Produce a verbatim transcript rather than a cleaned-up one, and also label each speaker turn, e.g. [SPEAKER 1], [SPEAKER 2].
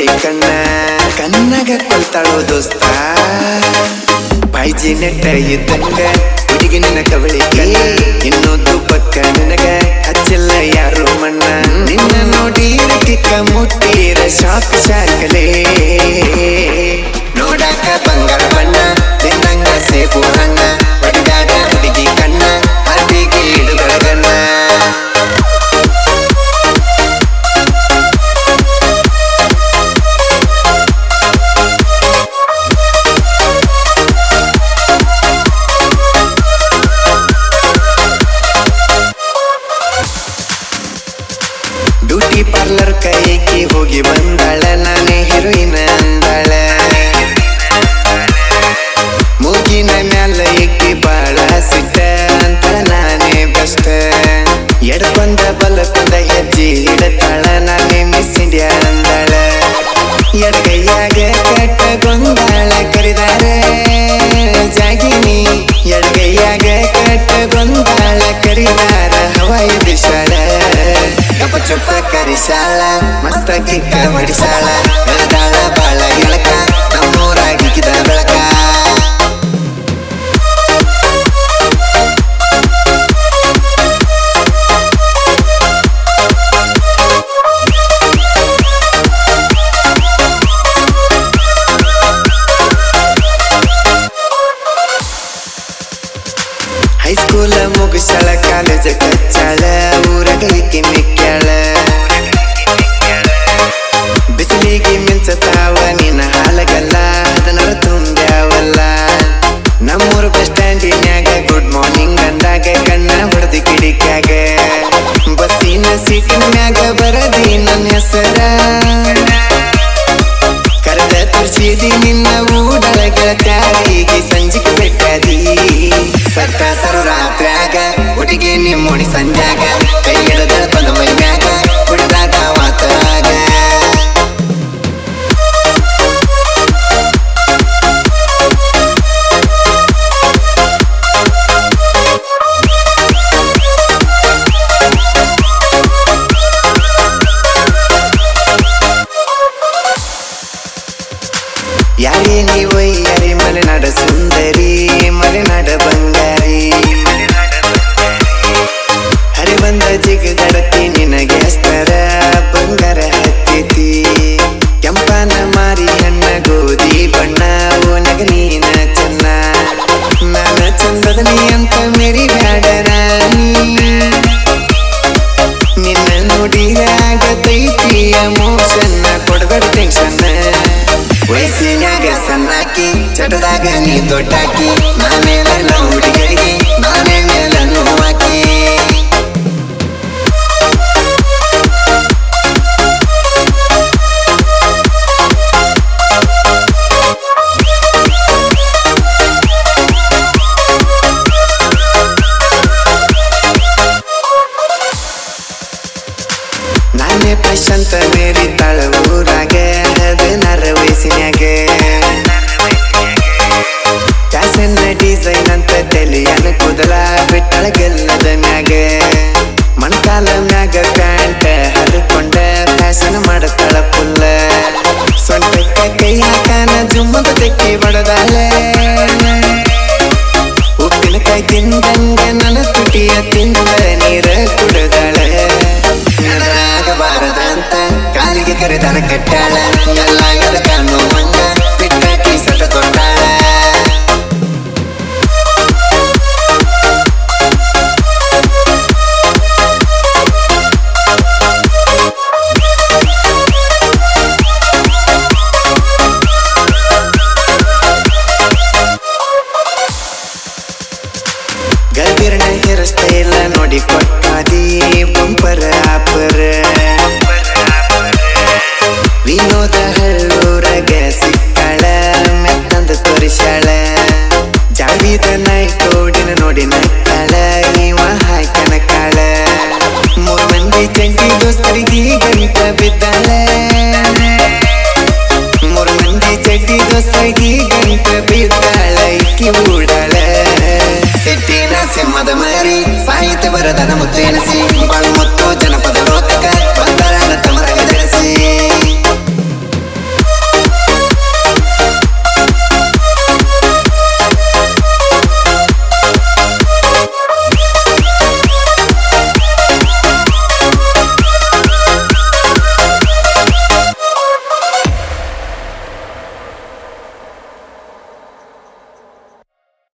[SPEAKER 1] ಕವಳಿ ಕಣ್ಣ ಕಣ್ಣಾಗ ಕೊಲ್ತಾಳೋ ದೋಸ್ತ ಬಾಯ್ಜಿ ನೆಟ್ಟ ಇದ್ದಂಗ ಹುಡುಗಿ ನಿನ್ನ ಕವಳಿ ಕಣ್ಣ ಇನ್ನೊಂದು ಪಕ್ಕ ನಿನಗ ಹಚ್ಚಿಲ್ಲ ಯಾರು ಮಣ್ಣ ನಿನ್ನ ನೋಡಿ ಕಿಕ್ಕ ಮುಟ್ಟಿರ ಶಾಕ್ ಶಾಕಲೇ ನೋಡಾಕ ಬಂಗಾರ ಬಣ್ಣ ತಿನ್ನಂಗ ಸೇಬು ಹಣ್ಣ ಬಡಿದಾಗ ಹುಡುಗಿ ಕಣ್ಣ ಹರಡಿಗೆ ಇಡುಗಳ ಗಣ್ಣ ಬ್ಯೂಟಿ ಪಾರ್ಲರ್ ಕೈಗೆ ಹೋಗಿ ಬಂದಾಳ ನಾನೇ ಹೀರೋಯಿನ್ ಅಂದಾಳ ಮೂಗಿನ ಮ್ಯಾಲ ಇಕ್ಕಿ ಬಾಳ ಸಿಟ್ಟ ಅಂತ ನಾನೇ ಬೆಸ್ಟ್ ಎಡಕೊಂದ ಬಲಕೊಂದ ಹೆಜ್ಜೆ ಇಡತಾಳ ನಾನೇ ಮಿಸ್ ಇಂಡಿಯಾ ಅಂದಾಳ ಎಡಗೈಯಾಗ ಕಟ್ಟ ಗೊಂದಾಳ ಕರಿದಾರೆ ಜಾಗಿನಿ ಎಡಗೈಯಾಗ ಕಟ್ಟ ಗೊಂದಾಳ ಕರಿದಾರ ಹವಾಯಿ ಬಿಸಾಳ ಕಪ ಚುಪ್ಪ ಕರಿಸಾಳ ಮಸ್ತ ಕಿಕ್ಕ ಹೊಡಿಸಾಳ ಎಳದಾಳ ಬಾಳ ಎಳಕ ನಮ್ಮೂರಾಗಿಕ್ಕಿದ ಬೆಳಕ ಹೈಸ್ಕೂಲ ಮುಗಿಸಾಳ ಕಾಲೇಜ ಕಚ್ಚಾಳ ಊರಾಗ ಇಕ್ಕಿ ಮಿಕ್ಕ್ಯಾಳ ಬಿಸಿಲಿಗೆ ಮಿಂಚತಾವ ನಿನ್ನ ಹಾಲಗಲ್ಲ ಅದನ್ನರ ತುಂಬ್ಯಾವಲ್ಲ ನಮ್ಮೂರು ಬಸ್ ಸ್ಟ್ಯಾಂಡಿನ್ಯಾಗ ಗುಡ್ ಮಾರ್ನಿಂಗ್ ಅಂದಾಗ ಕಣ್ಣ ಹೊಡೆದು ಕಿಡಿಕ್ಯಾಗ ಬಸ್ಸಿನ ಸೀಟಿನ ಮ್ಯಾಗ ಬರದಿ ನನ್ನ ಹೆಸರ ಕರೆದ ತೋರ್ಸಿದಿ ನಿನ್ನ ಊಡಳ ಗೆಳತ್ಯಾರಿಗೆ ಸಂಜಿಗೆ ಬೆಟ್ಟದಿ ಸಟ್ಟ ಸರು ರಾತ್ರ್ಯಾಗ ಹುಡುಗಿ ನಿಮ್ಮೋಡಿ ಸಂಜಾಗ ಕೈ ಹಿಡದ ಬಂದ ಮೈ ಮ್ಯಾಗ ಕುಡಿದಾಗ ವಾತರಾಗ ಯಾರೇ ನೀವು ಯಾರೇ ಮಲೆನಾಡ ಸುಂದರಿ ಮಲೆನಾಡ ಬಂಗಾರಿ ಹರಿ ಬಂದ ಜಿಗದಡತಿ ನಿನಗೆ ಎಷ್ಟರ ಬಂಗಾರ ಹತ್ತೈತಿ ಕೆಂಪನ ಮಾರಿ ಹಣ್ಣ ಗೋಧಿ ಬಣ್ಣ ಓನಗ ನೀನ ಚೆನ್ನ ನಾನ ಚಂದದ ನೀ ಅಂತ ಮೇರಿ ಬ್ಯಾಡ ರಾಣಿ ನಿನ್ನ ನುಡಿಯಾಗತೈತಿ ಎಮೋಷನ್ನ ಕೊಡಬೇಡ ಟೆನ್ಷನ್ ವಯಸ್ಸಿನಾಗ ಸಣ್ಣಾಕಿ ಚಟದಾಗ ನೀ ದೊಡ್ಡಾಕಿ ನಾನೇ ಮೇಲ ಹುಡುಗರಿಗೆ ನಾನೇ ಮೇಲ ನೋವಾಕಿ ನಾನೇ ಪ್ರಶಾಂತ ಮೇರಿ ತಾಳ ಊರಾಗ ಹದಿನಾರ ವಯಸ್ಸಿನ್ಯಾಗ ಫ್ಯಾಷನ್ ಡಿಸೈನ್ ಅಂತ ತಲಿಯನ ಕೂದಲ ಬಿಟ್ಟಳ ಗೆಲ್ಲದ ಮ್ಯಾಗ ಮಣಕಾಲ ಮ್ಯಾಗ ಪ್ಯಾಂಟ್ ಹರಿಕೊಂಡ ಫ್ಯಾಷನ್ ಮಾಡತಾಳ ಫುಲ್ಲ ಸೊಂಟಕ್ಕ ಕೈ ಹಾಕಾನ ಜುಮ್ಮದ ತೆಕ್ಕಿ ಬಡದಾಳ ಉಪ್ಪಿನಕಾಯಿ ತಿಂದಂಗ ನನ್ನ ತುಟಿಯ ತಿಂದ ನೀರ ಕುಡದಾಳ ಬಾರದಂತ ಕಾಲಿಗೆ ಕರೆದಾರ ಕಟ್ಟಾಳ ಎಲ್ಲ ಎದಕ ನೋವಂಗ ಬಿಟ್ಟಾಕಿ ಸಟ ತೊಟ್ಟಾಳ ಗರ್ಭಿರಣ ಹೇರ್ ಸ್ಟೈಲ್ ನೋಡಿ ಕೊಟ್ಟಾದಿ ಬಂಪರ್ ಆಪರ್ ವಿನೋದ ಹಳ್ಳೂರಗ ಸಿಕ್ಕಾಳ ಮೆತ್ತಂದ ತೋರಿಸಾಳ ಜಾವಿದ ನಾಯಿ ತೋಡಿನ ನೋಡಿ